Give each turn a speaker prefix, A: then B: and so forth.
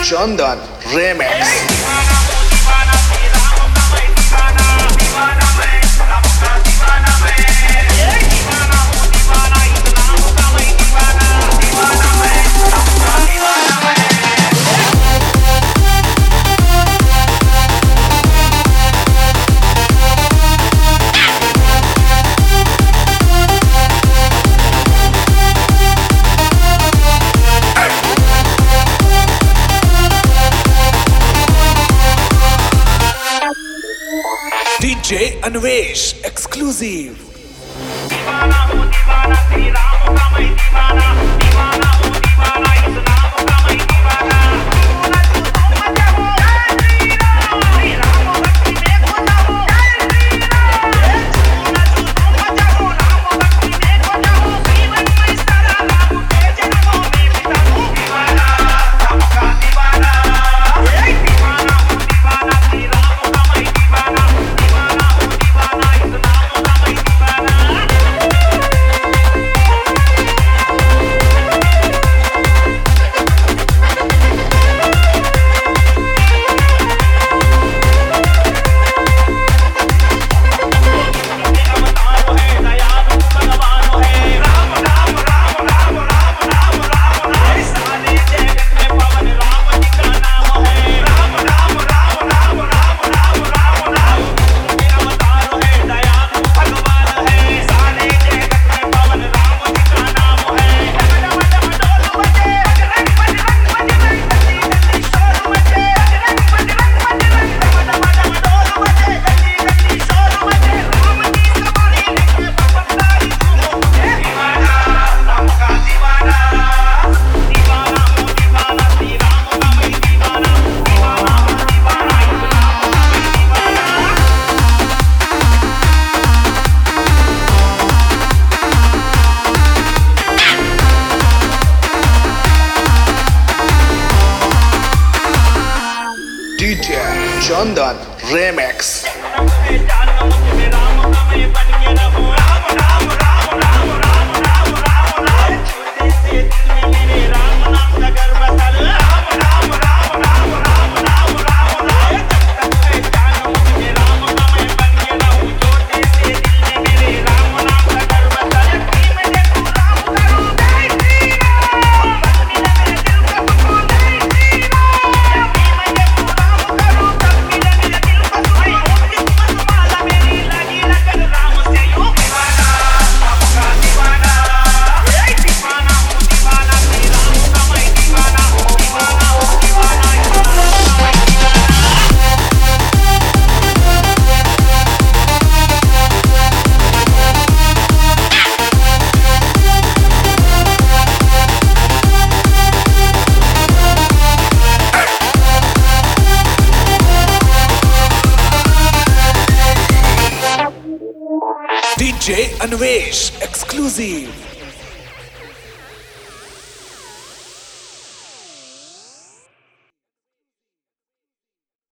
A: Chandan Remix. DJ Anvesh exclusive.
B: दीवाना हूँ दीवाना श्री राम का मैं दीवाना दीवाना हूँ दीवाना इस नाम का मैं दीवाना तू मजा हो जय श्री राम भक्ति में खो जाओ जय श्री राम तू मजा हो राम भक्ति में खो जाओ जीवन में सारा राम के जन्मों में बिता दूं दीवाना सबका दीवाना दीवाना हूँ दीवाना श्री राम का मैं दीवाना दीवाना हूँ दीवाना इस नाम का मैं दीवाना
A: DJ Chandan Remix. DJ Anvesh exclusive.